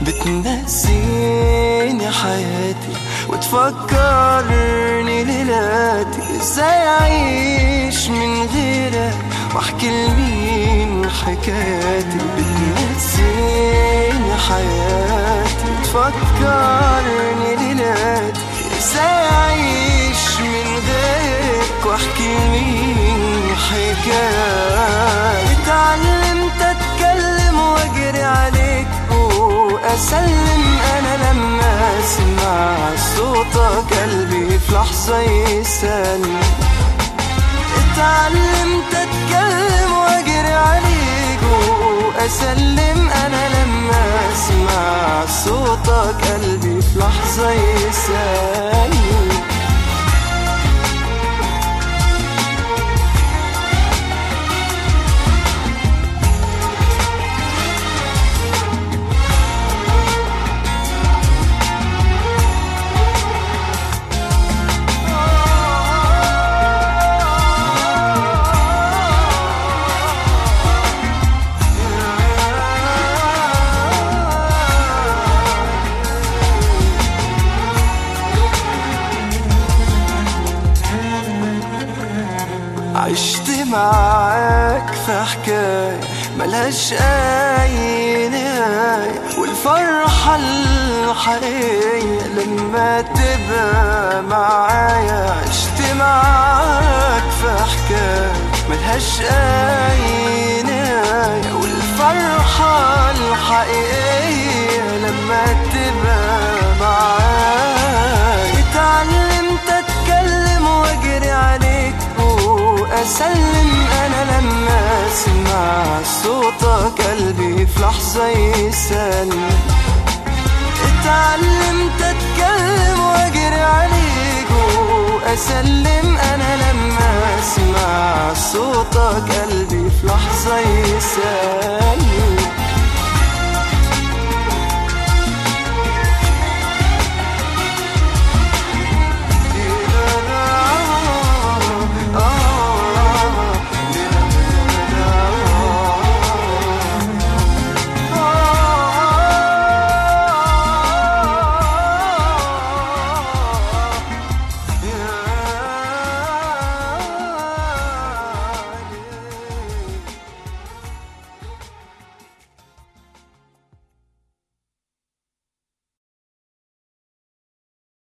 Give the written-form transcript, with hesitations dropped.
بتنسيني حياتي وتفكرني ليلاتي ازاي اعيش من غيرك واحكي لمين حكاياتي. بتنسيني حياتي وتفكرني ليلاتي ازاي اعيش من غيرك واحكي لمين حكاياتي. اتعلمت اتكلم واجري عليك واسلم انا لما اسمع صوتك قلبي في لحظة يسلم. اتعلمت اتكلم واجري عليك واسلم انا لما اسمع صوتك قلبي في لحظة يسلم. عشت معاك في حكاية ملهاش أي نهاية، والفرحة الحقيقية لما تبقى معايا. عشت معاك في حكاية ملهاش أي نهاية، والفرحة الحقيقية لما تبقى معايا. اتعلمت أتكلم وأجري عليك وأسلم أنا لما أسمع صوتك قلبي في لحظة يسلم. اتعلمت أتكلم وأجري عليك وأسلم أنا لما أسمع صوتك قلبي في لحظة يسلم.